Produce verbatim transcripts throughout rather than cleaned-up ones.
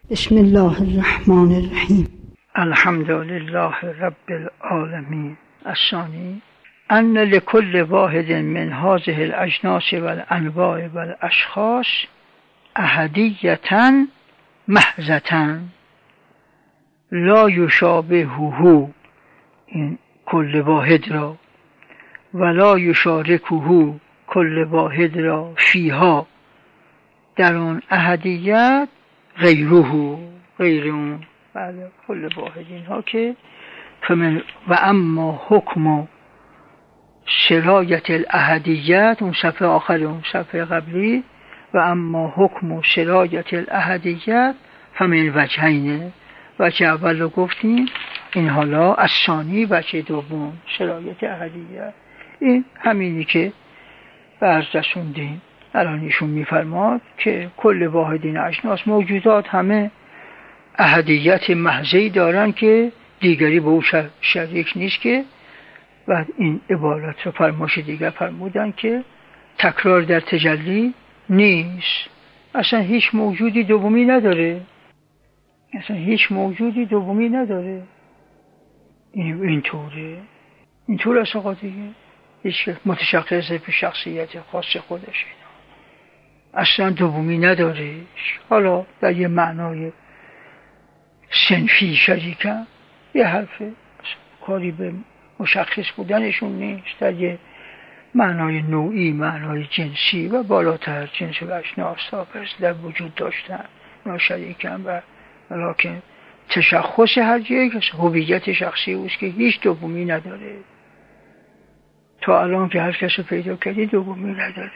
بسم الله الرحمن الرحیم. الحمد لله رب العالمین. الثانی ان لكل واحد من هذه الاجناس والانواع والاشخاص احدیة محضة لا یشابهه، این کل واحد را، ولا یشارکه کل واحد را فیها، در آن احدیت غیره، غیر اون. بله، کل واحد اینها که فمن و اما حکم سرایت الاحدیت، اون صفحه آخر اون صفحه قبلی، و اما حکم سرایت الاحدیت فمن وجهینه. وجه اول رو گفتیم، این حالا از ثانی وجه دوم سرایت احدیت، این همینی که برز رسوندیم. الان ایشون میفرماد که کل واحدین اجناس، موجودات همه احدیت محضی دارن که دیگری به او شریک نیست، که بعد این عبارت رو فرمایش دیگر فرمودن که تکرار در تجلی نیست، اصلا هیچ موجودی دومی نداره، اصلا هیچ موجودی دومی نداره. این اینطوره، اینطور است آقا دیگه، هیچ متشخص به شخصیت خاص خودشه، اصلا دومی نداره. حالا در یه معنای صنفی شریکن، یه حرفه، کاری به مشخص بودنشون نیست. در یه معنای نوعی، معنای جنسی و بالاتر، جنس و اشناس در وجود داشتن، اینا شریکن، و ولیکن تشخص هر یک هویت شخصی اوست که هیچ دومی نداره. تا الان که هر کس رو پیدا کردی دومی نداره.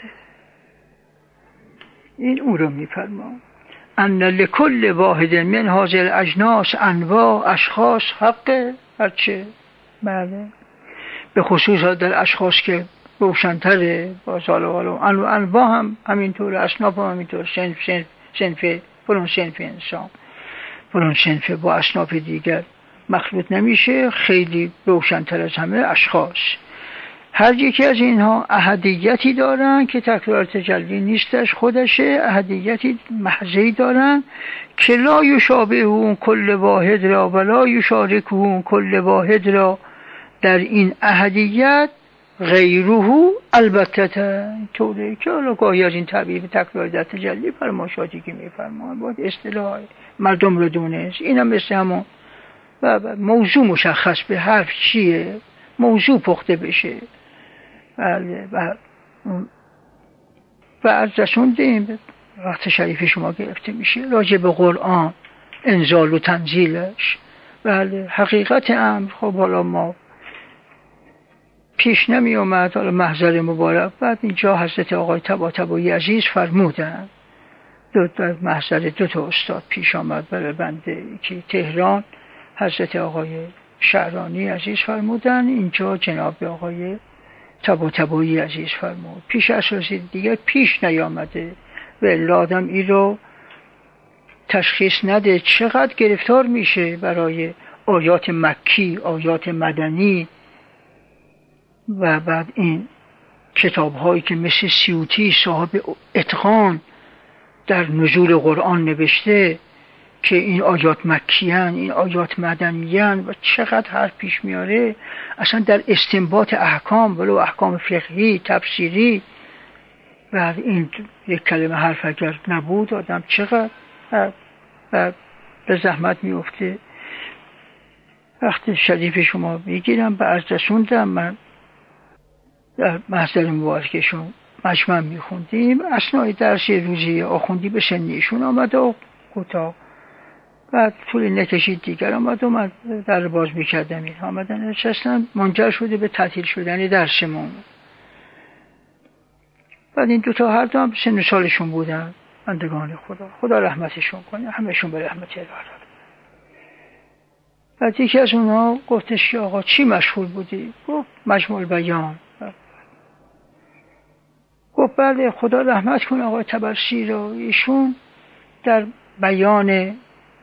این او رو میفرما ان لکل واحد من هذه الاجناس انواع اشخاص حق هرچه. بله، به خصوص در اشخاص که روشن‌تره، با حالا انواع هم همینطوره، اصناف هم همینطوره، صنف صنف صنف فلان صنف انسان فلان صنف با اصناف دیگر مخلوط نمیشه، خیلی روشن‌تر از همه اشخاص. هر یکی از اینها احدیتی دارن که تکرار تجلی نیستش، خودشه، احدیتی محضی دارن که لا یشابهه کل واحد را ولا یشارکه کل واحد را، در این احدیت غیره البته طوره که حالا گاهی از این تعبیر تکرار در تجلی فرماشاتی که میفرمان باید اصطلاح مردم رو دونست. این هم مثل همون موضوع مشخص به حرف چیه، موضوع پخته بشه. بله، و و از رسوندیم وقت شریف شما گرفته میشه راجع به قرآن، انزال و تنزیلش. بله، حقیقت امر خب حالا ما پیش نمی اومد، حالا محضر مبارک. بعد اینجا حضرت آقای طباطبایی عزیز فرمودن، دو در محضر دو تا استاد پیش آمد برای بنده، که تهران حضرت آقای شعرانی عزیز فرمودن، اینجا جناب آقای طباطبایی عزیز فرمود. پیش اساسی دیگر پیش نیامده و الا آدم این رو تشخیص نده چقدر گرفتار میشه برای آیات مکی، آیات مدنی، و بعد این کتاب هایی که مثل سیوطی صاحب اتقان در نزول قرآن نوشته که این آیات مکیان، این آیات مدنیان، و چقدر حرف پیش میاره اصلا در استنباط احکام، ولو احکام فقهی تفسیری. و این یک کلمه حرف اگر نبود آدم چقدر به زحمت میفته. وقتی شریف شما میگیرم به عرض رسوندم، من در محضر مبارکشون مجمع میخوندیم، اثنای درس روزی آخوندی به سنیشون آمد و کوتاه، بعد طول نکشید دیگر آمد و من در باز میکردم، این آمدن نشستن، منجر شده به تعطیل شدن درسمون. بعد این دوتا هر دو هم سن سالشون بودن، بندگان خدا، خدا رحمتشون کنه، همهشون به رحمت الهی. بعد یکی از اونها گفتش که آقا چی مشغول بودی؟ گفت مجموع بیان. گفت بله، خدا رحمت کنه آقای طبرسی رو، ایشون در بیان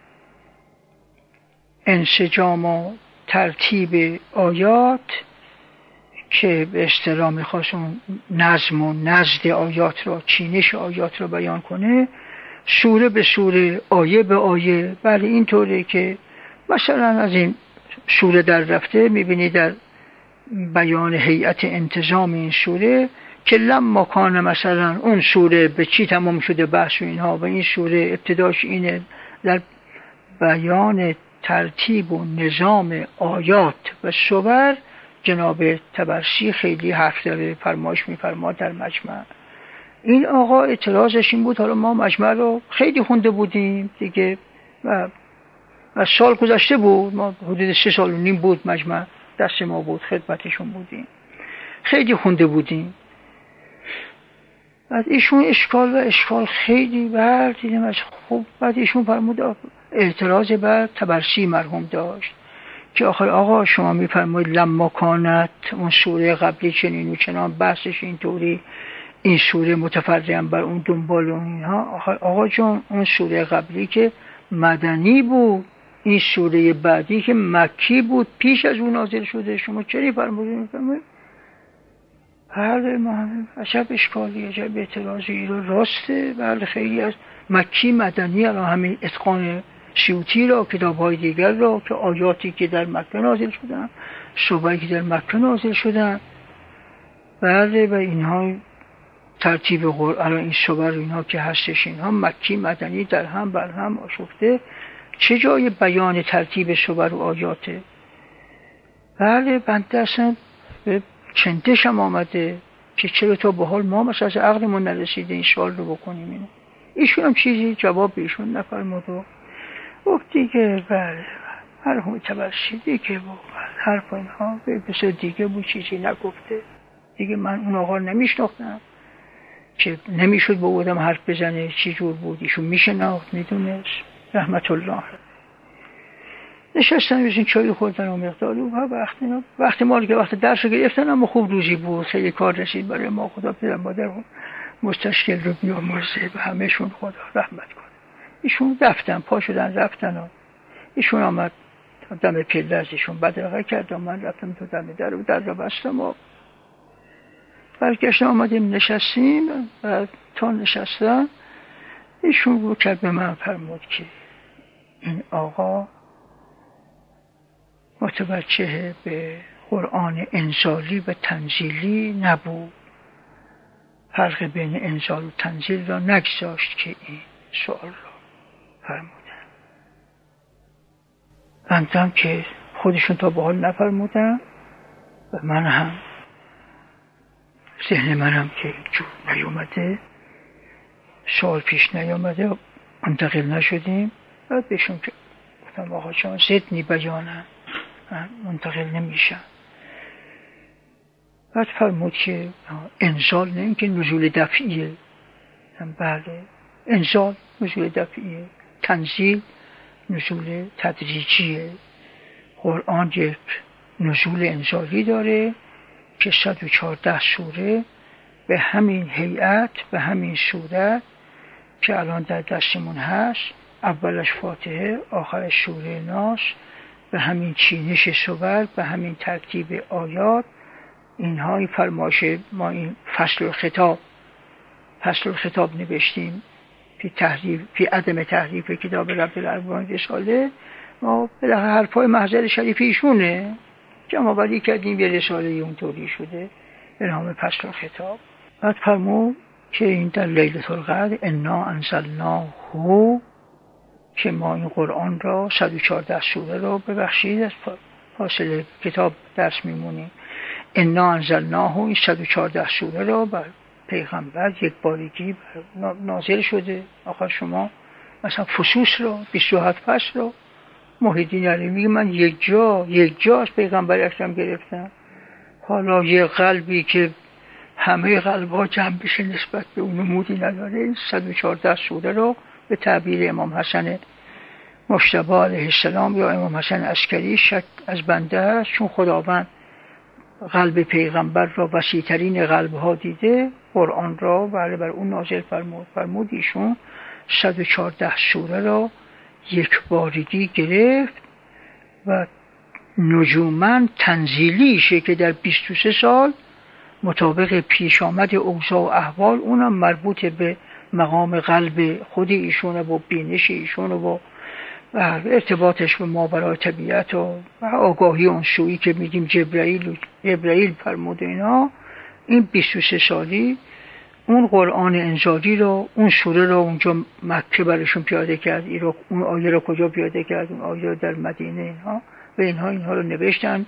انسجام و ترتیب آیات که به اصطلاح میخواست اون نظم و نزد آیات رو، چینش آیات رو بیان کنه، سوره به سوره، آیه به آیه. بله اینطوره که مثلا از این سوره در رفته میبینی در بیان هیئت انتظام این سوره که لما کان مثلا اون سوره به چی تمام شده بحث و اینها، و این سوره ابتداش اینه در بیان ترتیب و نظام آیات و سور. جناب طبرسی خیلی حرف داره، فرمایش میفرما در مجمع. این آقا اعتراضش این بود، حالا ما مجمع رو خیلی خونده بودیم دیگه و از سال گذشته بود، ما حدود سه سال و نیم بود مجمع دست ما بود، خدمتشون بودیم، خیلی خونده بودیم. بعد ایشون اشکال و اشکال خیلی بر دیدیم از خوب. بعد ایشون فرمود اعتراض بر طبرسی مرحوم داشت که آخر آقا شما میفرمایید لما کانت اون سوره قبلی چنین و چنان بحثش اینطوری، این سوره متفرعاً بر اون دنبال و اینها. آخر آقا جان اون سوره قبلی که مدنی بود، این سوره بعدی که مکی بود پیش از اون نازل شده، شما چرا فرمودید؟ بله ما عجب اشکالی، عجب اعتراضی رو راسته. بله خیلی از مکی مدنی الان همین اتقان سیوطی را، کتاب های دیگر را که آیاتی که در مکه نازل شدن، سوره‌ای که در مکه نازل شدن، بله و اینها ترتیب قرآن، این سور اینها که هستش اینها مکی مدنی در هم بر هم آشفته، چه جای بیان ترتیب سور و آیاته؟ بله بنده اصلا به چندشم آمده که چرا تا به حال ما مثلا از عقلمون نرسیده این سوال رو بکنیم. اینه ایشون هم چیزی جواب ایشون نفرمود و گفت دیگه بله مرحوم طبرسی دیگه بود، حرف اینها بسیار دیگه بود، چیزی نگفته دیگه. من اون آقا نمیشناختم که نمیشد با بودم حرف بزنه چی جور بود، ایشون میشناخت میدونست رحمت الله. نشستن بزین چای خوردن و مقداری و وقتی وقتی ما که وقت درس رو گرفتن، اما خوب روزی بود، خیلی کار رسید برای ما، خدا پدر مادر مستشکل رو بیامرزه و همهشون خدا رحمت کنه. ایشون رفتن، پا شدن رفتن و ایشون آمد دم پله از ایشون بدرقه کرد و من رفتم تو دم در و در رو بستم و برگشتم آمدیم نشستیم و تا نشستن ایشون رو کرد به من فرمود که این آقا متوجه به قرآن انزالی و تنزیلی نبود، فرق بین انزال و تنزیل را نگذاشت که این سوال را فرمودن. بندم که خودشون تا به حال نفرمودن و من هم ذهن منم که جور نیومده، سوال پیش نیومده، منتقل نشدیم. بعد بهشون که گفتم آقا شما زدنی بیانم، من منتقل نمیشم. بعد فرمود که انزال نه اینکه نزول دفعیه، بله انزال نزول دفعیه، تنزیل نزول تدریجیه. قرآن یک نزول انزالی داره که صد و چهارده سوره به همین هیئت، به همین صورت که الان در دستمون هست، اولش فاتحه آخرش سوره ناس، به همین چینش سور، به همین ترتیب آیات. اینها این فرمایش ما، این فصل الخطاب فصل الخطاب نوشتیم فی تحریف فی عدم تحریف کتاب رب الاربعین رساله. ما به حرفای محضر شریف ایشونه جمع آوری کردیم، یه رساله اونطوری شده به نام فصل الخطاب. بعد فرمود که این در لیلة القدر انا انزلناه، که ما این قرآن را صد و چهارده سوره را ببخشید از فاصله کتاب درس میمونیم، انا انزلناه، این صد و چهارده سوره را بر پیغمبر یک بارگی نازل شده. آخر شما مثلا فصوص را بیست و هفت فصل را محیدین علی میگه من یک جا یک جا از پیغمبر اکرم گرفتم. حالا یه قلبی که همه قلب‌ها جمع بشه نسبت به اون نمودی نداره، صد و چهارده سوره را به تعبیر امام حسن مجتبی علیه السلام یا امام حسن عسکری شک از بنده است، چون خداوند قلب پیغمبر را وسیع‌ترین قلب‌ها دیده، قرآن را بر بر اون نازل فرمود. فرمود ایشون صد و چهارده سوره را یک بارگی گرفت و نجوماً تنزیلیشه که در بیست و سه سال مطابق پیش آمد اوضاع و احوال، اونم مربوط به مقام قلب خود ایشون و بینش ایشون و ارتباطش به ماورای طبیعت و آگاهی اون سویی که میگیم جبرائیل جبرائیل فرمود اینا، این بیست و سه سالی اون قرآن انزالی رو، اون سوره رو اونجا مکه برشون پیاده کرد، اون آیه رو کجا پیاده کرد، اون آیه رو در مدینه، اینها و اینها اینها رو نوشتن،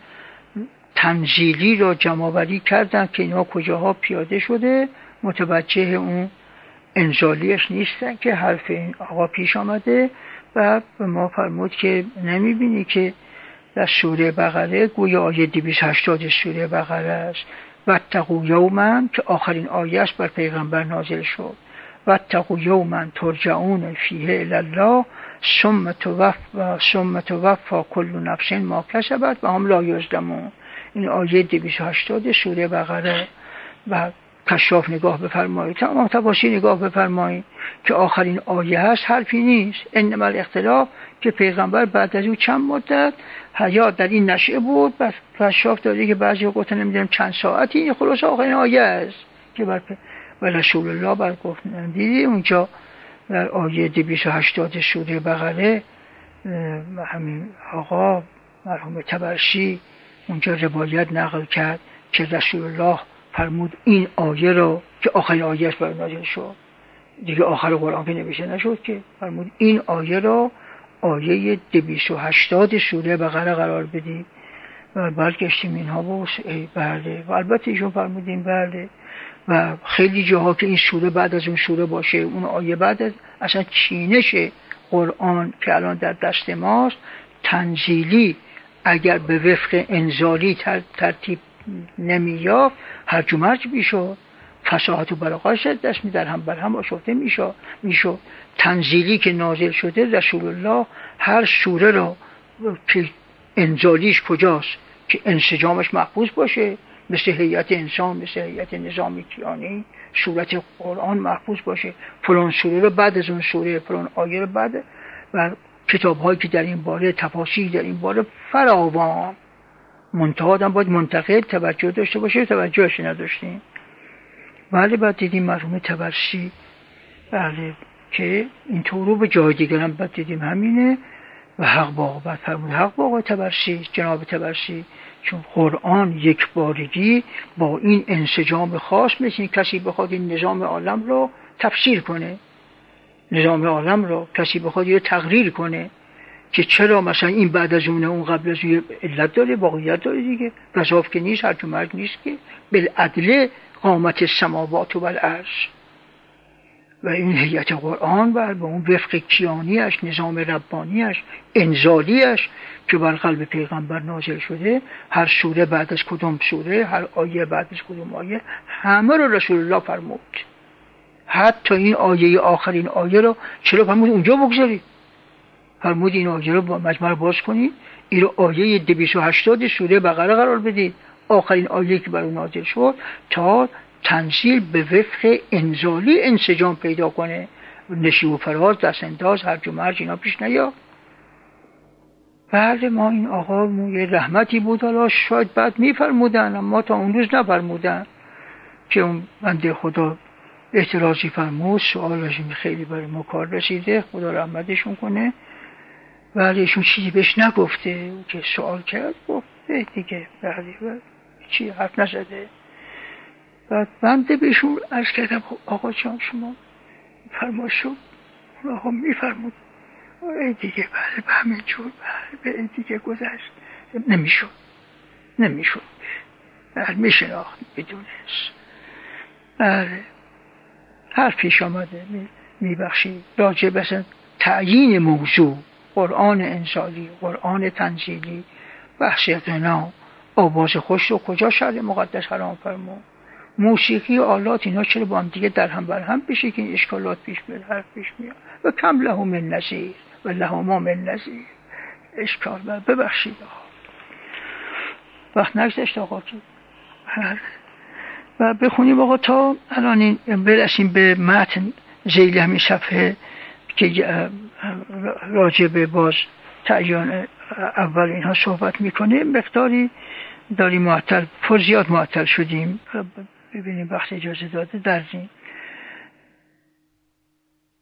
تنزیلی رو جمع‌آوری کردن که اینها کجاها پیاده شده، متوجه اون انزالیش نیستن که حرف این آقا پیش آمده. و به ما فرمود که نمیبینی که در سوره بقره، گویا آیه دویست و هشتاد سوره بقره است، واتقوا یوما که آخرین آیه است بر پیغمبر نازل شد، واتقوا یوما ترجعون فیه الی الله ثم توفی ثم توفی کل نفس ما کسبت و هم لا یظلمون. این آیه دویست و هشتاد سوره بقره. و کشاف نگاه بفرمایید، تمام تفاسیر نگاه بفرمایید که آخرین آیه هست، حرفی نیست. انما الاختلاف که پیغمبر بعد از او چند مدت حیات در این نشأه بود، بس کشاف داره که بعضی گفتن نمیدونم چند ساعتی، این خلاص آخرین آیه است که بر و رسول الله بر گفتن. دیدی اونجا در آیه دویست و هشتاد سوره بقره همین آقا مرحوم طبرسی اونجا روایت نقل کرد که رسول الله فرمود این آیه رو که آخرین آیه است بر نازل شد، دیگه آخر قرآن که نوشته نشد که، فرمود این آیه رو آیه دویست و هشتاد سوره بقره قرار بدید. و برگشتیم اینها بود ای بله، و البته ایشون فرمودیم بله. و خیلی جاها که این سوره بعد از اون سوره باشه، اون آیه بعد از اصلا چینش قرآن که الان در دست ماست تنزیلی اگر به وفق انزالی ترتیب نمیافت هرج و مرج میشد، فصاحت و بلاغت دست می در هم بر هم آشفته میشد میشد تنزیلی که نازل شده رسول الله هر سوره را که انزالیش کجاست که انسجامش محفوظ باشه، مثل هیئت انسان، مثل هیئت نظامی کیانی، صورت قرآن محفوظ باشه، فلان سوره رو بعد از اون سوره، فلان آیه رو بعد، و کتاب هایی که در این باره تفاسیر در این باره فراوان، منتها آدم باید منتقد توجه داشته باشه، توجهش نداشتیم. بله بعد دیدیم مرحوم طبرسی بله که اینطور رو به جای دیگر هم بعد دیدیم همینه. و حق باقا بعد فرمود حق باقا طبرسی جناب طبرسی چون قرآن یک بارگی با این انسجام خاص مثل کسی بخواد این نظام عالم رو تفسیر کنه، نظام عالم رو کسی بخواد یه تقریر کنه که چرا مثلا این بعد از اونه اون قبل از اون علت داره، واقعیت داره دیگه، گزاف که نیست، هرج و مرج نیست که بالعدل قامت السماوات و الارض. و این هیئت قرآن بر به اون وفق کیانیش، نظام ربانیش، انزالیش که بر قلب پیغمبر نازل شده، هر سوره بعد از کدوم سوره، هر آیه بعد از کدوم آیه، همه رو رسول الله فرمود. حتی این آیه آخرین آیه رو چرا فرمود اونجا بگذارید؟ فرمود این آیه رو با مجموعه باز کنید، این رو آیه دویست و هشتاد سوره بقره قرار بدید، آخرین آیه که بر اون نازل شد، تا تنزیل به وفق انزالی انسجام پیدا کنه، نشیب و فراز، دست انداز، هرج و مرج اینا پیش نیاد. بله ما این آقا موی رحمتی بود، حالا شاید بعد میفرمودن اما تا اون روز نفرمودن که اون بنده خدا اعتراضی فرمود، سوالش خیلی برای ما کار رسیده، خدا رحمتشون کنه. ولی ایشون چیزی بهش نگفته که سوال کرد، گفته دیگه بله چی حرف نزده. بعد بنده بهشون عرض کردم آقا جان شما فرماشو، آقا میفرمود ای دیگه بله به همین جور بله به این دیگه گذشت، نمیشد نمیشد بله میشناخت بدونست. بله حرف پیش آمده میبخشید راجع بسن تعیین موضوع، قرآن انزالی، قرآن تنزیلی، بحث غنا، آواز خوش رو کجا شرع مقدس حرام فرمود، موسیقی و آلات اینا چرا با هم دیگه در هم بر هم بشه که این اشکالات پیش بیاد، حرف پیش میاد. و کم له من نظیر و لهما من نظیر، اشکال بر ببخشید آقا وقت نگذشت آقا تو. و بخونیم آقا تا الان این برسیم به متن ذیل همین صفحه که راجع به باز تعیین اول اینها صحبت میکنه. مقداری داریم معطل، پر زیاد معطل شدیم، ببینیم وقت اجازه داده درزیم.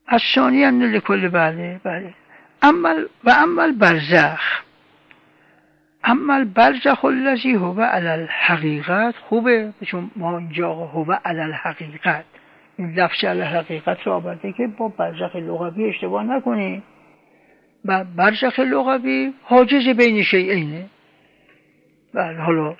از ثانی هم لکل بله بله اما و اما البرزخ اما البرزخ الذی هو علی الحقیقت. خوبه چون ما اینجا هو علی الحقیقت این لفظ علی الحقیقت رو آورده که با برزخ لغوی اشتباه نکنی. و برزخ لغوی حاجز بین شیئینه. بله حالا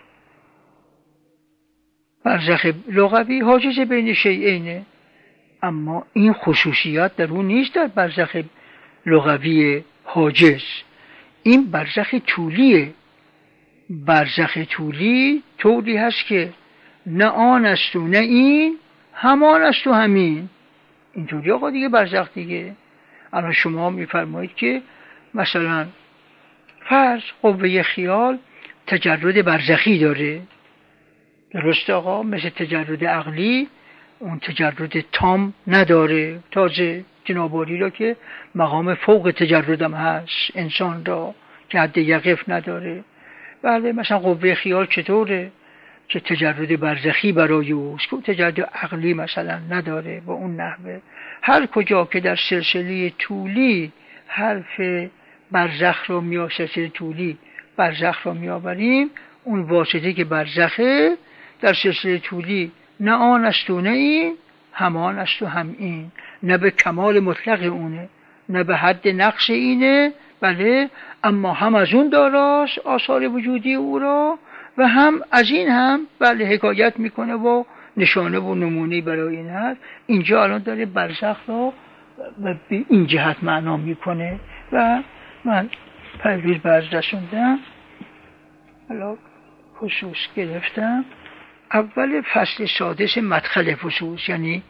برزخ لغوی حاجز بین شیئینه، اما این خصوصیات در اون نیست. در برزخ لغوی حاجز این برزخ طولیه. برزخ طولی طولی هست که نه آن است و نه این، همان است و همین. اینطوری آقا دیگه برزخ دیگه. الان شما میفرمایید که مثلا فرض قوه خیال تجرد برزخی داره، درست آقا؟ مثل تجرد عقلی اون تجرد تام نداره. تازه جنابالی را که مقام فوق تجردم هست انسان را که حد یقف نداره. بله مثلا قوه خیال چطوره که تجرد برزخی برای اوست که تجرد عقلی مثلا نداره با اون نحوه. هر کجا که در سلسله طولی حرف برزخ رو می سلسله طولی برزخ رو می آوریم، اون واسطه که برزخه در سلسله طولی نه آن است و نه این، همان است و هم این. نه به کمال مطلق اونه نه به حد نقص اینه، بله، اما هم از اون داراست آثار وجودی او را و هم از این هم بله حکایت میکنه و نشانه و نمونه برای این هست. اینجا الان داره برزخ رو به این جهت معنا میکنه و من پیروز برز رسوندم. حالا خصوص گرفتم. اول فصل سادس مدخل فصوص، یعنی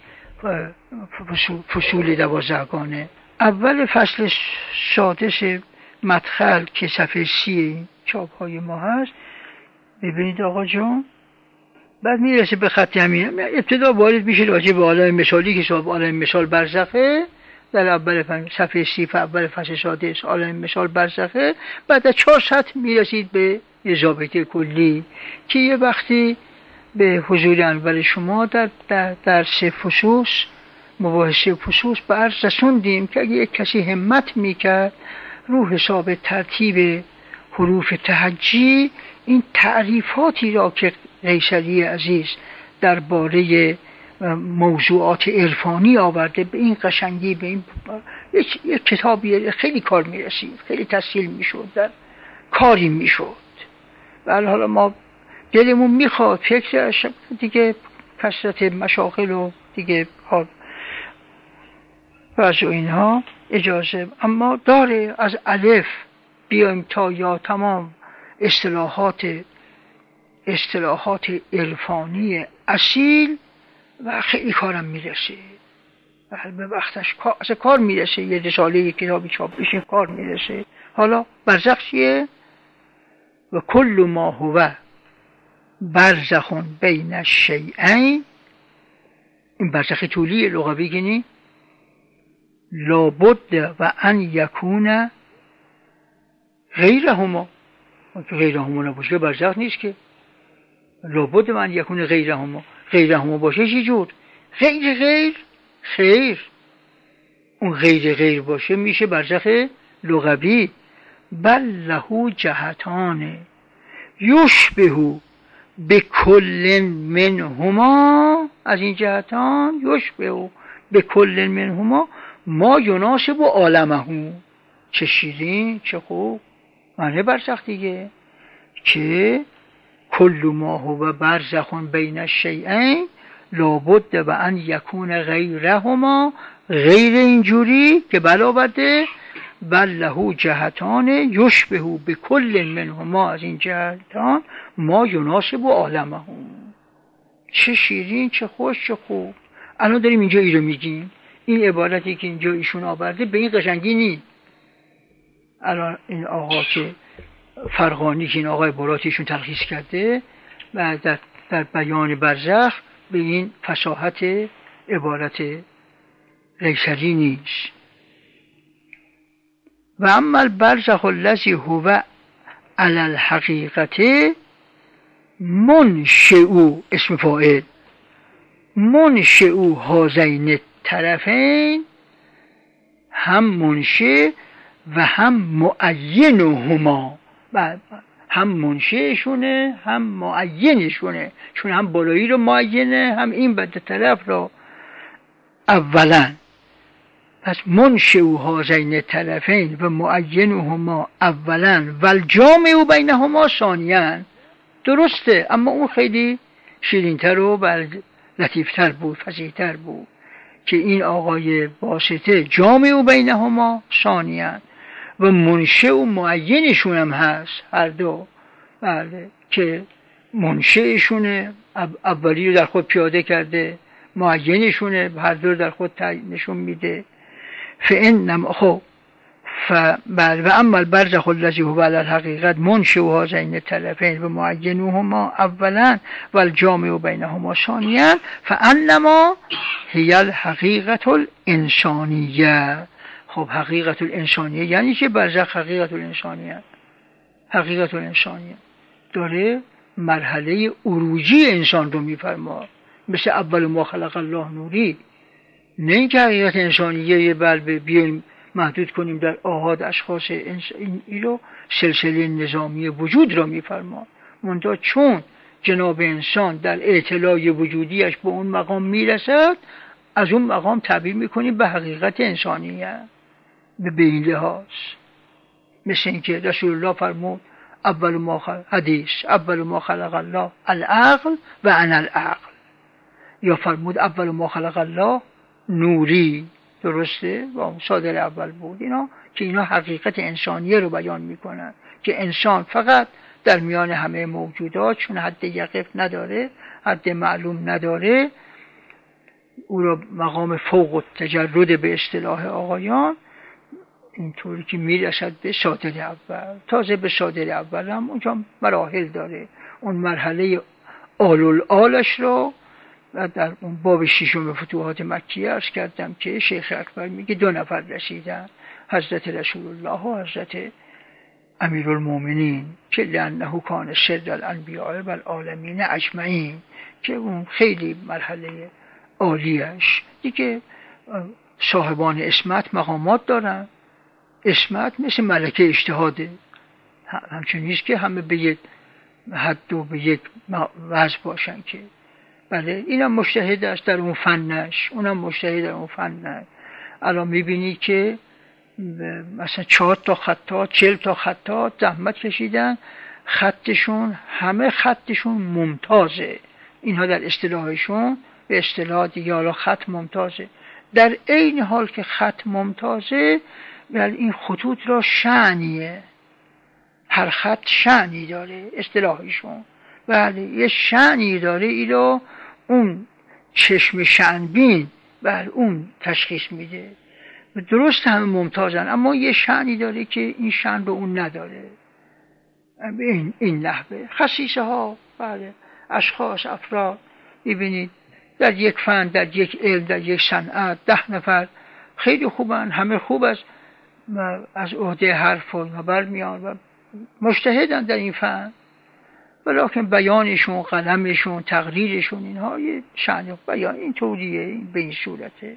فصول دوازدهگانه. اول فصل سادس مدخل که صفحه سی چاپ های ما هست، ببینید آقا جان، بعد میرسه به خط همین. ابتدا وارد میشه راجع به عالم مثالی که صاحب عالم مثال برزخه. در اول صفحه سی اول فصل سادس عالم مثال برزخه. بعد از چهار سطر میرسید به یه ضابطه کلی که یه وقتی به حضور انور شما در در درس فصوص مباحثه فصوص به عرض رسوندیم که اگه یک کسی همت میکرد رو حساب ترتیب حروف تهجی این تعریفاتی را که قیصری عزیز درباره موضوعات عرفانی آورده به این قشنگی، به این یک, یک کتابی خیلی کار میرسید، خیلی تسهیل میشد، در کاری میشد. ولی حالا ما دلمون میخواد فکر دیگه کثرت مشاغل و دیگه ها و اینها اجازه، اما داره از الف بیایم تا یا تمام اصطلاحات اصطلاحات عرفانی اصیل و خیلی کارم میرسه. به وقتش کار, کار میرسه. یه رساله یک کتابی چاپ بشه کار میرسه. حالا برزخ چیه؟ و کل ما هو برزخ بین الشیئین. این برزخ طولی لغوی گنی لابد و ان یکون غیرهما. غیرهما نباشه برزخ نیست که. لابد و ان یکون غیرهما. غیرهما باشه چی جور؟ غیر غیر خیر. اون غیر غیر باشه میشه برزخ لغوی. بل له جهتان یشبه به کل منهما. از این جهتان یشبه به کل منهما ما یناسب عالمه. چه شیرین چه خوب معنی برزخ دیگه، که کل ما هو برزخ بین الشیئین لابد و ان یکون غیرهما. غیر اینجوری که بلابده بل له جهتان یشبه به کل منهما. از این جهتان ما یناسب عالمه. چه شیرین چه خوش چه خوب. الان داریم اینجا ای رو میگیم. این عبارتی که اینجا ایشون آورده به این قشنگی نیست. الان این آقا که فرغانی که این آقا عباراتیشون تلخیص کرده و در, در بیان برزخ به این فصاحت عبارت قیصری نیست. و اما البرزخ الذی هو علی الحقیقت منشئ، اسم فاعل، منشئ هذین الطرفین هم منشأ و هم معینهما، هم منشأشونه هم معینشونه، چون هم بالایی رو معینه هم این بد طرف رو. اولا پس منشأ هذین الطرفین و معینهما اولا و الجامع بینهما ثانیا. درسته، اما اون خیلی شیرین‌تر و لطیفتر بود، فصیح‌تر بود که این آقای واسطه جامع بینهما ثانیا و منشأ و معینشون هم هست هر دو. بله که منشأشونه اولی رو در خود پیاده کرده، معینشونه هر دو در خود نشون میده. فإنما خب فبل و اما البرزخ الذی هو علی الحقیقت منشأ هذین الطرفین و معینهما اولا و الجامع بینهما ثانیا فانما هی الحقیقت الانسانیه. خب حقیقت الانسانیه یعنی چه؟ برزخ حقیقت الانسانیه، حقیقت الانسانیه داره مرحله عروجی انسان رو میفرما، مثل اول ما خلق الله نوری. نه اینکه حقیقت انسانیه یه بلبه بیایم محدود کنیم در آحاد اشخاص، این رو سلسله نظامی وجود را میفرما. منتها چون جناب انسان در اطلاع وجودیش به اون مقام میرسد، از اون مقام تعبیر میکنیم به حقیقت انسانیه به این لحاظ. مثل اینکه رسول الله فرمود اول ما خلق حدیث اول ما خلق الله العقل و انا العقل، یا فرمود اول ما خلق الله نوری. درسته؟ و صادر اول بود. اینا که اینا حقیقت انسانیه رو بیان میکنن که انسان فقط در میان همه موجودات چون حد یقف نداره، حد معلوم نداره، او را مقام فوق تجرد به اصطلاح آقایان اینطوری که میرسد به صادر اول. تازه به صادر اول هم اونجا مراحل داره. اون مرحله آل‌الآلش رو و در اون باب ششم فتوحات مکیه عرض کردم که شیخ اکبر میگه دو نفر رسیدن، حضرت رسول الله و حضرت امیرالمومنین که لانه کان سر الانبیاء و العالمین اجمعین، که اون خیلی مرحله عالیش دیگه. صاحبان اسمت مقامات دارن، اسمت مثل ملکه اجتهاده، همچنین نیست که همه به یک حد و به یک وضع باشن که بله اینم مجتهد است در اون فنش، اونم مجتهد در اون فنش. الان میبینی که مثلا چهار تا خطات چهل تا خطات زحمت کشیدن، خطشون همه خطشون ممتازه. اینها در اصطلاحشون به اصطلاح دیگه حالا خط ممتازه، در عین حال که خط ممتازه ولی این خطوط را شأنیه، هر خط شأنی داره اصطلاحشون. بله یه شأنی داره، اینا اون چشم شأنبین بله اون تشخیص میده. درست همه ممتازن اما یه شأنی داره که این شأن رو اون نداره. این این نحوه خصیصه ها بله اشخاص افراد ببینید در یک فن، در یک علم، در یک صنعت ده نفر خیلی خوبن، همه خوب از از عهده حرف و برمیان و مجتهدن در این فن، ولیکن بیانشون، قلمشون، تقریرشون اینها یه شأن بیان این طوریه، این به این صورته.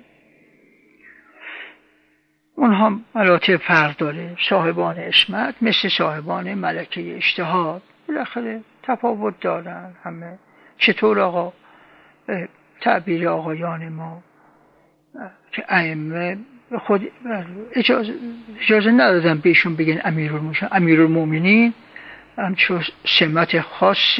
اونها مراتب فرق داره. صاحبان اسمت مثل صاحبان ملکه اجتهاد بالاخره تفاوت دارن همه. چطور آقا تعبیر آقایان ما که ائمه خود اجازه, اجازه ندادن بهشون بگن امیرالمومنین، امیرالمومنین همچون سمت خاص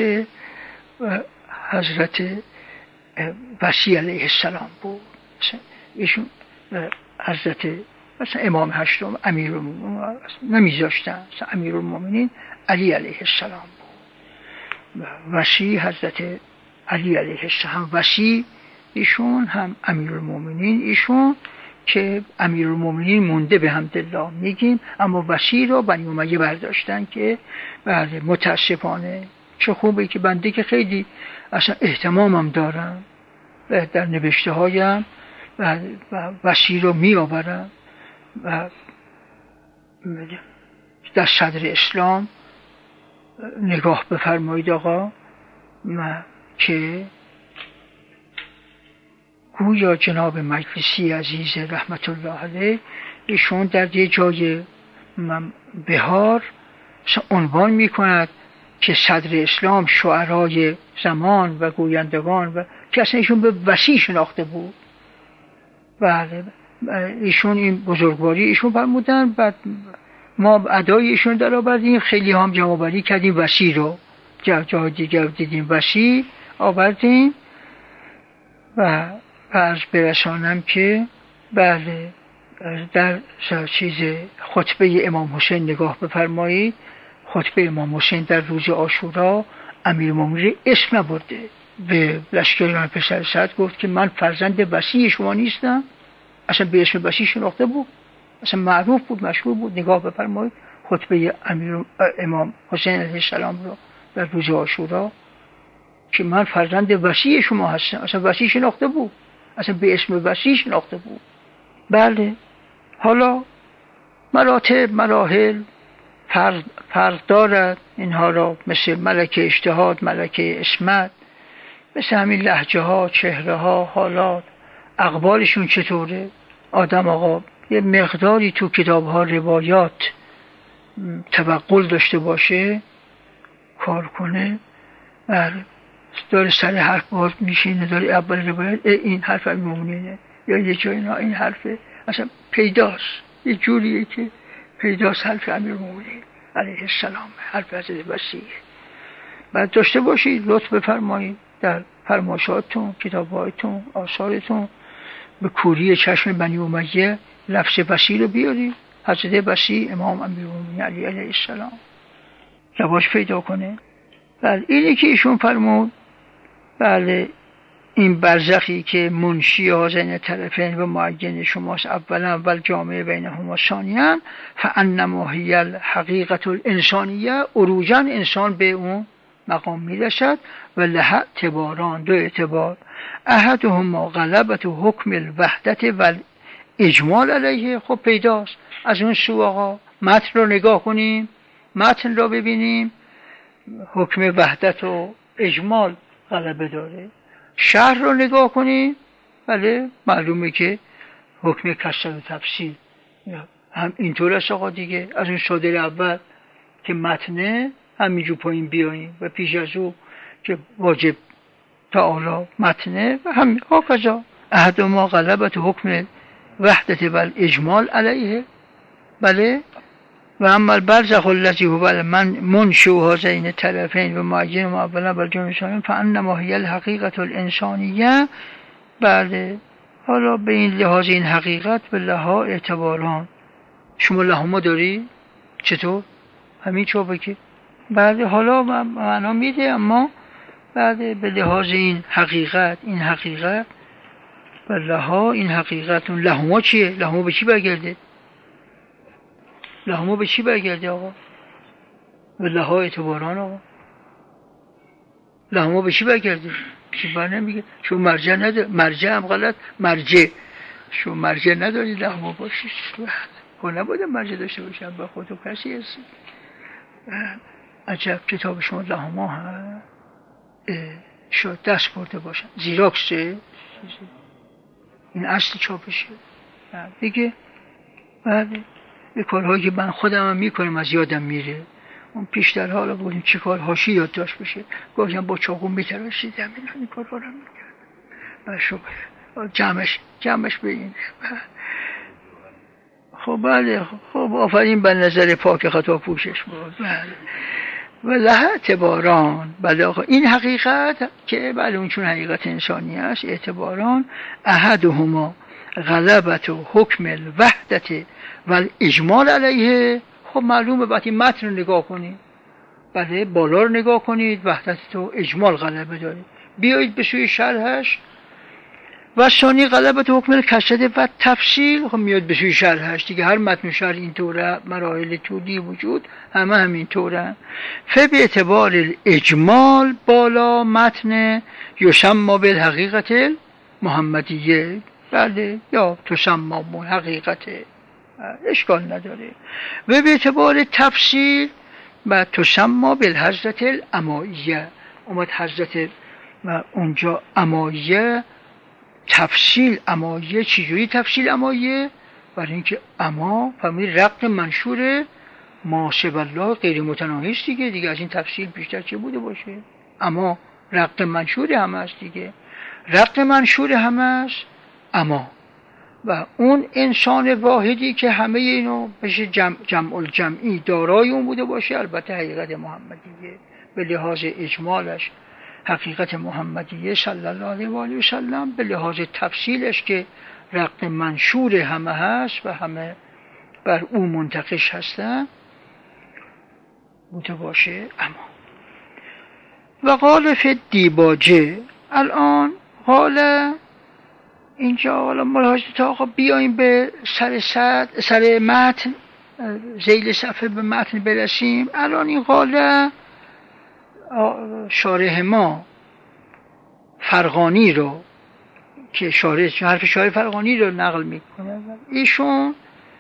حضرت وصی علیه السلام بود. ایشون حضرت مثلا امام هشتم امیرالمومنین نمیذاشتن، امیرالمومنین علی علیه السلام بود. وصی حضرت علی علیه السلام، وصی ایشون هم امیرالمومنین ایشون که امیرالمومنین مونده به حمدالله میگیم، اما وصی رو بنی امیه برداشتن که بله متاسفانه. چه خوبه که بنده که خیلی اصلا اهتمامم دارم و در نوشته هایم وصی رو می آورم و در صدر اسلام نگاه بفرمایید آقا که گویا جناب مجلسی عزیز رحمت الله علیه ایشون در یه جای بهار عنوان می کند که صدر اسلام شعرای زمان و گویندگان و که اصلا ایشون به وسیع شناخته بود. بله ایشون این بزرگواری ایشون فرمودن. بعد ما ادای ایشون در آوردیم، خیلی هم جمع آوری کردیم وسیع رو، جا جا دیگر دیدیم وسیع آوردیم و عرض برسانم که بله در چیز خطبه امام حسین نگاه بفرمایید. خطبه امام حسین در روز عاشورا امیرالمومنین اسم نبرده، به لشکریان پسر سعد گفت که من فرزند وسیع شما نیستم، اصلا به اسم وسیع شناخته بود، اصلا معروف بود، مشهور بود. نگاه بفرمایید خطبه امیر امام حسین علیه السلام رو در روز عاشورا که من فرزند وسیع شما هستم، اصلا وسیع شناخته بود، اصلا به اسم وسیع شناخته بود. بله حالا مراتب مراحل فرق, فرق دارد اینها را، مثل ملکه اجتهاد، ملکه اسمت، مثل همین لهجه ها، چهره ها، حالات، اقوالشون چطوره. آدم آقا یه مقداری تو کتاب ها روایات توقل داشته باشه، کار کنه، بله داره سر حرف باز میشینه، داره اول روایت این حرف امیرالمومنینه یا یه جای نه این حرفه، اصلا پیداست، یه جوریه که پیداست حرف امیرالمومنین علیه السلام، حرف حضرت وسیع. بعد داشته باشید لطف بفرمایید در فرمایشاتون، کتاباتون، آثارتون به کوری چشم بنی امیه لفظ وسیع رو بیارید. حضرت وسیع امام امیرالمومنین علی علیه السلام رواج پیدا کنه. بله اینی که ایشون فرمود، بله این برزخی که منشی هازین طرفین و معین شماست اولا اول جامعه بینهما ثانیاً فانما هی الحقیقت الانسانیه، عروجاً انسان به اون مقام میرسد و له اعتباران، دو اعتبار، احدهما غلبت حکم الوحدت و اجمال علیه. خب پیداست از اون سو آقا متن رو نگاه کنیم، متن رو ببینیم، حکم وحدت و اجمال غلبه داره. شهر رو نگاه کنیم، بله معلومه که حکم کسر و تفصیل هم اینطور است آقا دیگه. از اون صادر اول که متنه همینجور پایین بیاییم و پیش از او که واجب تعالی متنه و همین ها کجا احد ما غلبت حکم وحدت و اجمال علیه. بله و اما البرزخ الذی هو من منشئ هذین الطرفین و معین و اولا و جامعه فانما هی الحقیقت الانسانیه. بله حالا به این لحاظ این حقیقت به لها اعتباران. شما لهما داری؟ چطور؟ همین چوبه که بله حالا معنا میده، اما بعد به لحاظ این حقیقت، این حقیقت و لها این حقیقت، اون لهما چیه؟ لهما به چی برگرده؟ لهما به چی برگرده آقا؟ به لها اعتباران آقا. لهما به چی برگرده؟ چی بر نمیگه؟ شما مرجع نداری، مرجع هم غلط، مرجع شما مرجع نداری لهما باشید. خب نباید مرجع داشته باشم با خود و کسی هستی. عجب کتاب شما لهما ها شاید دست برده باشن، زیراکسه این اصل چاپشه دیگه. بله به کارهایی که من خودم هم میکنم از یادم میره. اون پیشتر حالا بودیم چه کار هاشی یاد داشت بشه، گاهی هم با چاقو میتراشیدم این کارها رو میکردم. شکر جمعش جمعش به این. خب بله خب آفرین بر نظر پاک خطا پوشش بود. بله و له اعتباران. بله آقا این حقیقت که بله اون چون حقیقت انسانی است، اعتباران احدهما غلبت و حکم الوحدت و اجمال علیه. خب معلومه وقتی متن رو نگاه کنید، بله بالا رو نگاه کنید، وحدت و اجمال غلبه داره. بیایید به سوی شرحش و ثانی غلبت حکم کسرت و تفصیل. خب میاد به سوی شرحش دیگه. هر متن شرح اینطوره، مراحل طولی وجود همه همین طوره. فبه اعتبار الاجمال بالا متن یسمى بالحقیقت محمدیه. بله یا تسمى حقیقت، اشکال نداره. و به اعتبار تفصیل و تسمى بالحضرت الامائیه. اومد حضرت و اونجا امائیه، تفصیل امائیه. چجوری تفصیل امائیه؟ برای اینکه اما فهمید رق منشور ما سوی الله غیر متناهی است دیگه دیگه از این تفصیل بیشتر چه بوده باشه؟ اما رق منشور هم است دیگه، رق منشور هم است اما. و اون انسان واحدی که همه اینو بشه جمع جمع الجمعی دارای اون بوده باشه، البته حقیقت محمدیه به لحاظ اجمالش حقیقت محمدیه صلی الله علیه و آله و سلم، به لحاظ تفصیلش که رق منشور همه هست و همه بر او منتقش هستن بوده باشه. اما و قال فی دیباجه، الان قال اینجا حالا ملاحظه تا آقا بیاییم به سر سر سر متن، ذیل صفحه به متن برسیم. الان این قال شارح ما فرغانی رو که شارح حرف شارح فرغانی رو نقل میکنه، ایشون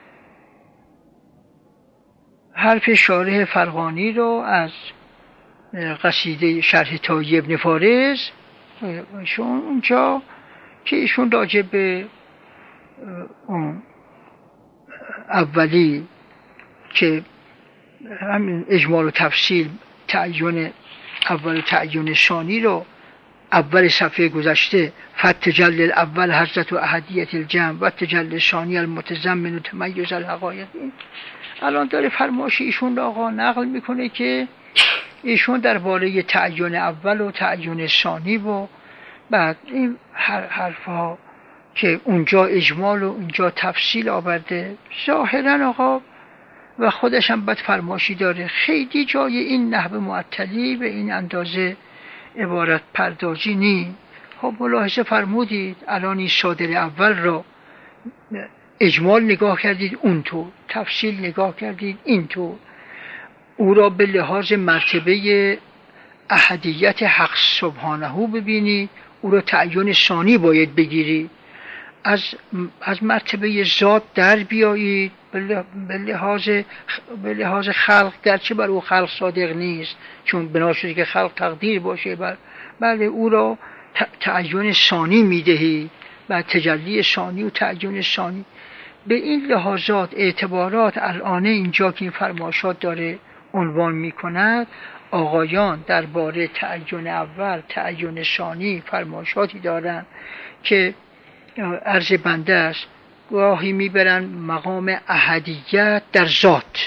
حرف شارح فرغانی رو از قصیده شرح طایی ابن فارس، ایشون اونجا که ایشون راجع به اون اولی که همین اجمال و تفصیل تعیین اول و تعیین ثانی رو اول صفحه گذشته، فتجل الاول حضرت و احدیت الجمع و تجل ثانی المتضمن و تمیز الحقایق، الان داره فرمایش ایشون رو آقا نقل میکنه که ایشون درباره تعیین اول و تعیین ثانی و بعد این حرفها که اونجا اجمال و اونجا تفصیل آورده ظاهرا آقا و خودش هم بد فرمایشی داره، خیلی جای این نحو معطلی به این اندازه عبارت پردازی نی. خب ملاحظه فرمودید الان این صادر اول را اجمال نگاه کردید اونطور، تفصیل نگاه کردید اینطور، او را به لحاظ مرتبه احدیت حق سبحانه ببینید، او را تعیین ثانی باید بگیرید، از از مرتبه ذات در بیایید به لحاظ به لحاظ خلق، گرچه بر او خلق صادق نیست چون بنا شده که خلق تقدیر باشه، بل بله او را تعیین ثانی میدهید و تجلی ثانی و تعیین ثانی. به این لحاظات اعتبارات الان اینجا که این فرمایشات داره عنوان میکند، آقایان درباره تعیین اول تعیین ثانی فرمایشاتی دارن که عرض بنده است گاهی میبرن مقام احدیت در ذات،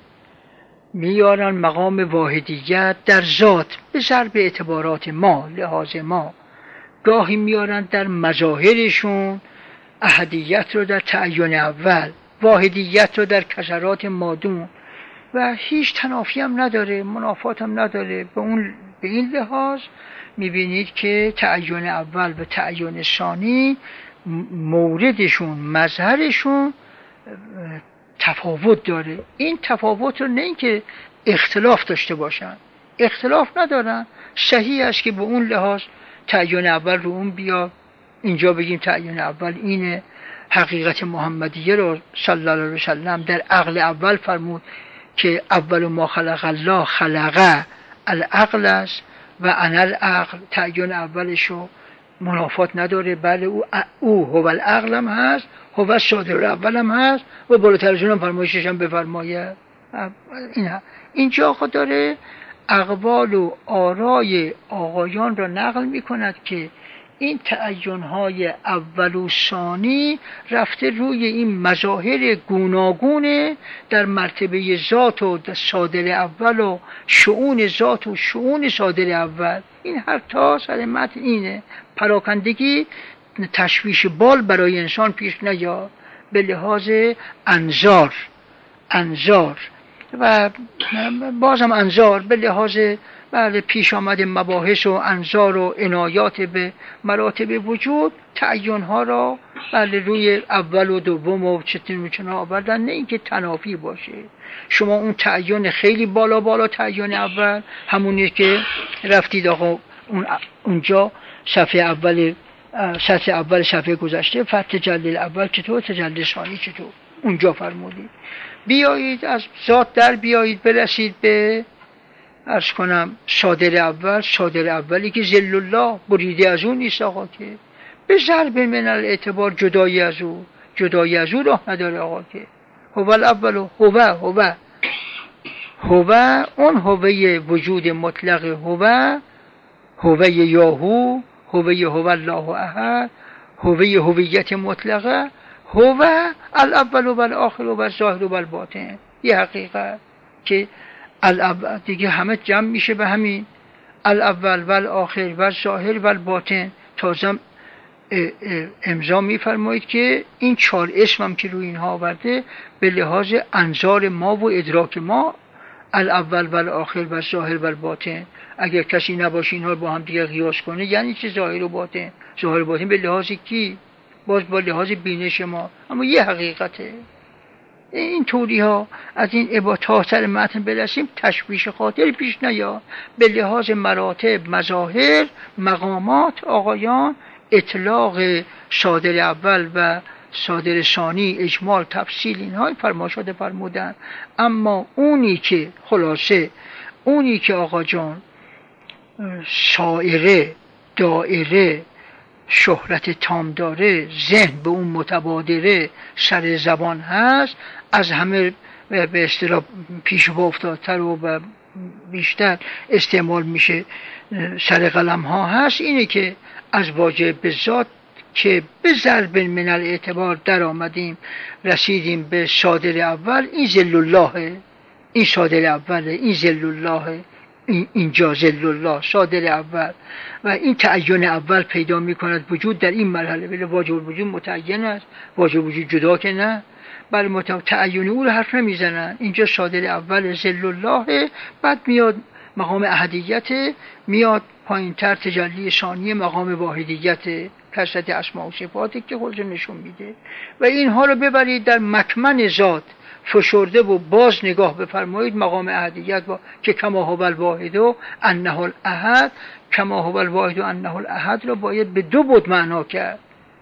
میارن مقام واحدیت در ذات به ضرب اعتبارات ما لحاظ ما، گاهی میارن در مظاهرشون احدیت رو در تعیین اول، واحدیت رو در کسرات مادون و هیچ تنافی هم نداره، منافات هم نداره. به اون به این لحاظ میبینید که تعیین اول و تعیین ثانی موردشون مظهرشون تفاوت داره. این تفاوت رو نه اینکه اختلاف داشته باشن، اختلاف ندارن، صحیح است که به اون لحاظ تعیین اول رو اون بیا اینجا بگیم تعیین اول اینه، حقیقت محمدیه رو صلی الله علیه و سلم در عقل اول فرمود که اول ما خلق الله خلقه العقل است و انا العقل، تعیین اولشو منافات نداره، بله او او هو العقل هم هست، هو صادر اول هم هست و بالاترشون هم فرمایشش هم بفرماید. این اینجا خود داره اقوال و آرای آقایان را نقل می کند که این تعیین‌های اول و ثانی رفته روی این مظاهر گوناگون در مرتبه ذات و صادر اول و شؤون ذات و شؤون صادر اول. این هر تا سر متن اینه، پراکندگی تشویش بال برای انسان پیش نیاد به لحاظ انظار انظار و بازم انظار به لحاظ بعد پیش آمد مباحث و انظار و عنایات به مراتب وجود، تعیین ها را بله روی اول و دوم و چطور چنا آوردن، نه اینکه تنافی باشه. شما اون تعیین خیلی بالا بالا تعیین اول همونی که رفتید آقا اون اونجا صفحه اول سطح اول صفحه گذشته فتح تجلی اول چطور، تجلی ثانی چطور، اونجا فرمودید. بیایید از ذات در بیایید برسید به عرض کنم صادر اول، صادر اولی که ذل الله بریده از اون نیست آقا، که به ضرب من الاعتبار جدایی از او، جدایی از او راه نداره آقا که هو الاول هو هو هو اون هوه وجود مطلق هو هوه یاهو هوه هو الله احد هوه هویت مطلقه هو الاول و الاخر و الظاهر و الباطن. یه حقیقت که الاول دیگه همه جمع میشه به همین الاول و الاخر و الظاهر و الباطن. تازه امضا میفرمایید که این چهار اسم هم که روی اینها آورده به لحاظ انظار ما و ادراک ما الاول و الاخر و الظاهر و الباطن. اگر کسی نباشه اینها با هم دیگه قیاس کنه یعنی چه ظاهر و باطن؟ ظاهر و باطن به لحاظ کی؟ باز با لحاظ بینش ما. اما یه حقیقته. این طوری ها از این عبارات سر متن برسیم تشویش خاطر پیش نیا. به لحاظ مراتب، مظاهر، مقامات آقایان اطلاق صادر اول و صادر ثانی، اجمال، تفصیل اینها فرماشاده فرمودن. اما اونی که خلاصه اونی که آقا جان سائره، دائره، شهرت تام داره، ذهن به اون متبادره، سر زبان هست، از همه به اصطلاح پیش و افتادتر و بیشتر استعمال میشه سر قلم ها هست، اینه که از واجب به ذات که به ضرب من الاعتبار در آمدیم رسیدیم به صادر اول. این ذل الله، این صادر اوله، این ذل الله، اینجا ذل الله صادر اول و این تعین اول پیدا می کند وجود در این مرحله. بله واجب وجود متعین است، واجب وجود جدا که نه، بله متعین تعین او رو حرف نمیزنن. اینجا صادر اول ذل الله، بعد میاد مقام احدیت، میاد پایین تر تجلی ثانی مقام واحدیت، کثرت اسماء و صفاتی که خودش نشون میده. و اینها رو ببرید در مکمن ذات فشرده و باز نگاه بفرمایید مقام احدیت با که کما هو الواحد و انه الاحد. کما هو الواحد و انه الاحد رو باید به دو بود معنا کرد.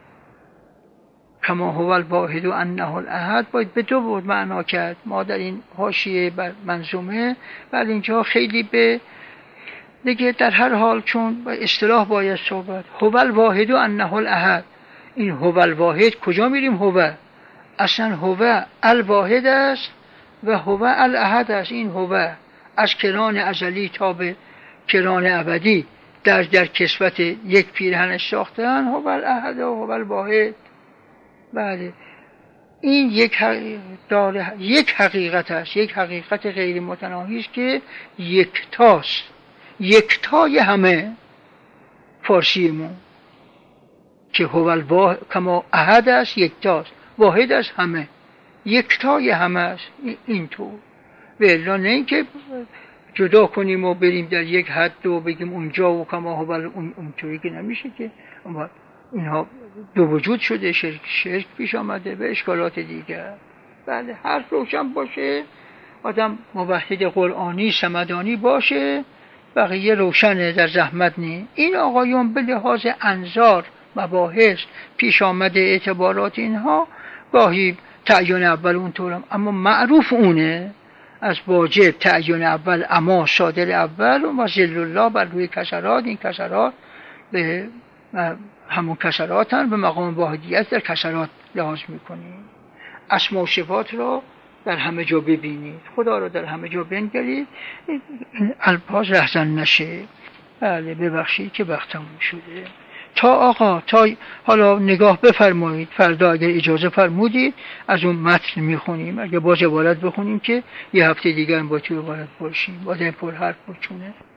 کما هو الواحد و انه الاحد باید به دو بود معنا کرد. ما در این حاشیه بر منظومه بعد اینجا خیلی به دیگه در هر حال چون با اصطلاح باید صحبت. هو الواحد و انه الاحد، این هو الواحد کجا میریم؟ هو اصلا هو الواحد است و هو الاحد است. این هو از کران ازلی تا به کران ابدی در در کسوت یک پیرهنش ساختن. هو الاحد و هو الواحد. بله این یک داره یک حقیقت است، یک حقیقت غیر متناهی است که یکتاست، یکتای همه فارسیمون که هو الواحد کما احد است، یکتاست، واحد از همه، یکتای همه است. اینطور و الا نه اینکه جدا کنیم و بریم در یک حد و بگیم اونجا و کما هو اونطوری که نمیشه که اینها دو وجود شده، شرک شرک پیش آمده و اشکالات دیگر. بله حرف روشن باشه، آدم موحد قرآنی صمدانی باشه، بقیه روشنه، در زحمت نی. این آقایون به لحاظ انظار مباحث پیش آمده اعتبارات اینها گاهی تعین اول اونطورم، اما معروف اونه از واجب تعین اول اما صادر اول و ذل الله بر روی کسرات. این کسرات به همون کسرات هم به مقام واحدیت در کسرات لحاظ میکنیم. اسما و صفات را در همه جا ببینید، خدا را در همه جا بنگرید. این الفاظ رهزن نشه. بله ببخشید که وقتمون شده. تا آقا تا حالا نگاه بفرمایید، فردا اگر اجازه فرمودید از اون متن میخونیم. اگر باز عبارت بخونیم که یه هفته دیگر با تو عبارت باشیم، با پر حرف بچونه.